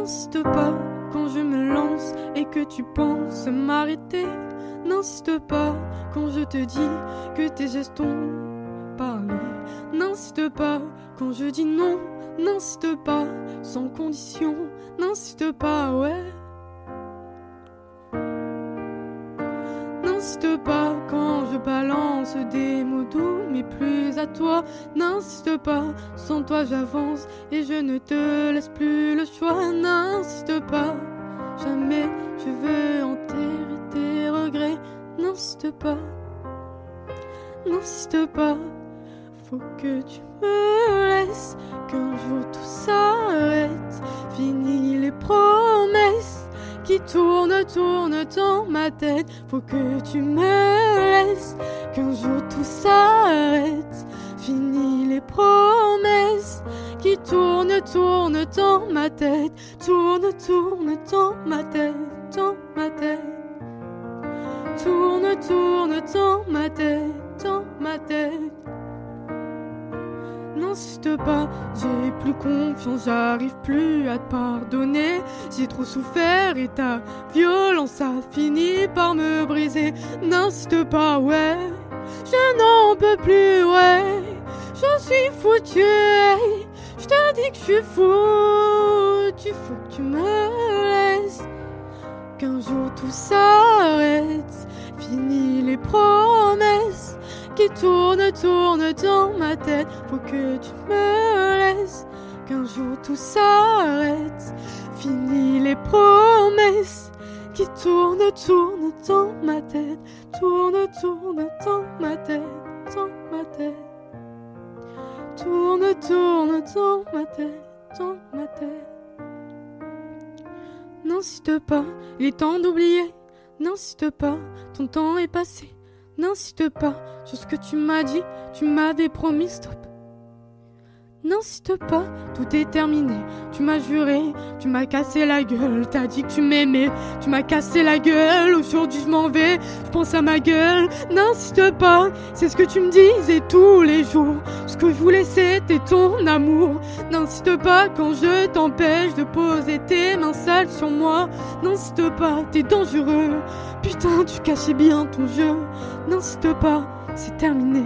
N'insiste pas quand je me lance et que tu penses m'arrêter. N'insiste pas quand je te dis que tes gestes ont parlé. N'insiste pas quand je dis non. N'insiste pas sans condition. N'insiste pas, ouais. N'insiste pas quand je balance des mots doux, mais plus à toi. N'insiste pas, sans toi j'avance et je ne te laisse plus le choix. N'insiste pas, jamais je veux enterrer tes regrets. N'insiste pas, n'insiste pas. Faut que tu me laisses, qu'un jour tout s'arrête. Fini les promesses qui tournent dans ma tête. Faut que tu me laisses, qu'un jour tout s'arrête. Fini les promesses qui tournent dans ma tête. Tourne dans ma tête, dans ma tête. Tourne dans ma tête, dans ma tête. N'insiste pas, j'ai plus confiance, j'arrive plus à te pardonner. J'ai trop souffert et ta violence a fini par me briser. N'insiste pas, ouais, je n'en peux plus, ouais. Je suis foutu, hey. Je te dis que je suis foutu, faut que tu me laisses, qu'un jour tout s'arrête. Fini les promesses qui tournent dans ma tête. Faut que tu me laisses, qu'un jour tout s'arrête. Fini les promesses qui tournent dans ma tête. Tourne dans ma tête, dans ma tête. Tourne dans ma tête, dans ma tête. N'insiste pas, il est temps d'oublier. N'insiste pas, ton temps est passé. N'insiste pas sur ce que tu m'as dit, tu m'avais promis stop. N'insiste pas, tout est terminé. Tu m'as juré, tu m'as cassé la gueule. T'as dit que tu m'aimais, tu m'as cassé la gueule. Aujourd'hui je m'en vais, je pense à ma gueule. N'insiste pas, c'est ce que tu me disais tous les jours. Ce que je voulais c'était ton amour. N'insiste pas quand je t'empêche de poser tes mains sales sur moi. N'insiste pas, t'es dangereux. Putain, tu cachais bien ton jeu. N'insiste pas, c'est terminé.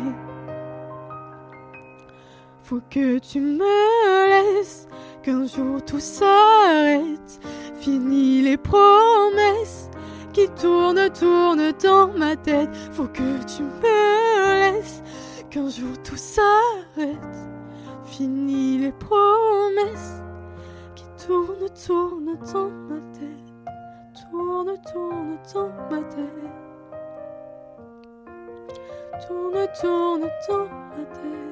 Faut que tu me laisses, qu'un jour tout s'arrête. Fini les promesses qui tournent dans ma tête. Faut que tu me laisses, qu'un jour tout s'arrête. Fini les promesses qui tournent dans ma tête. Tourne dans ma tête. Tourne dans ma tête.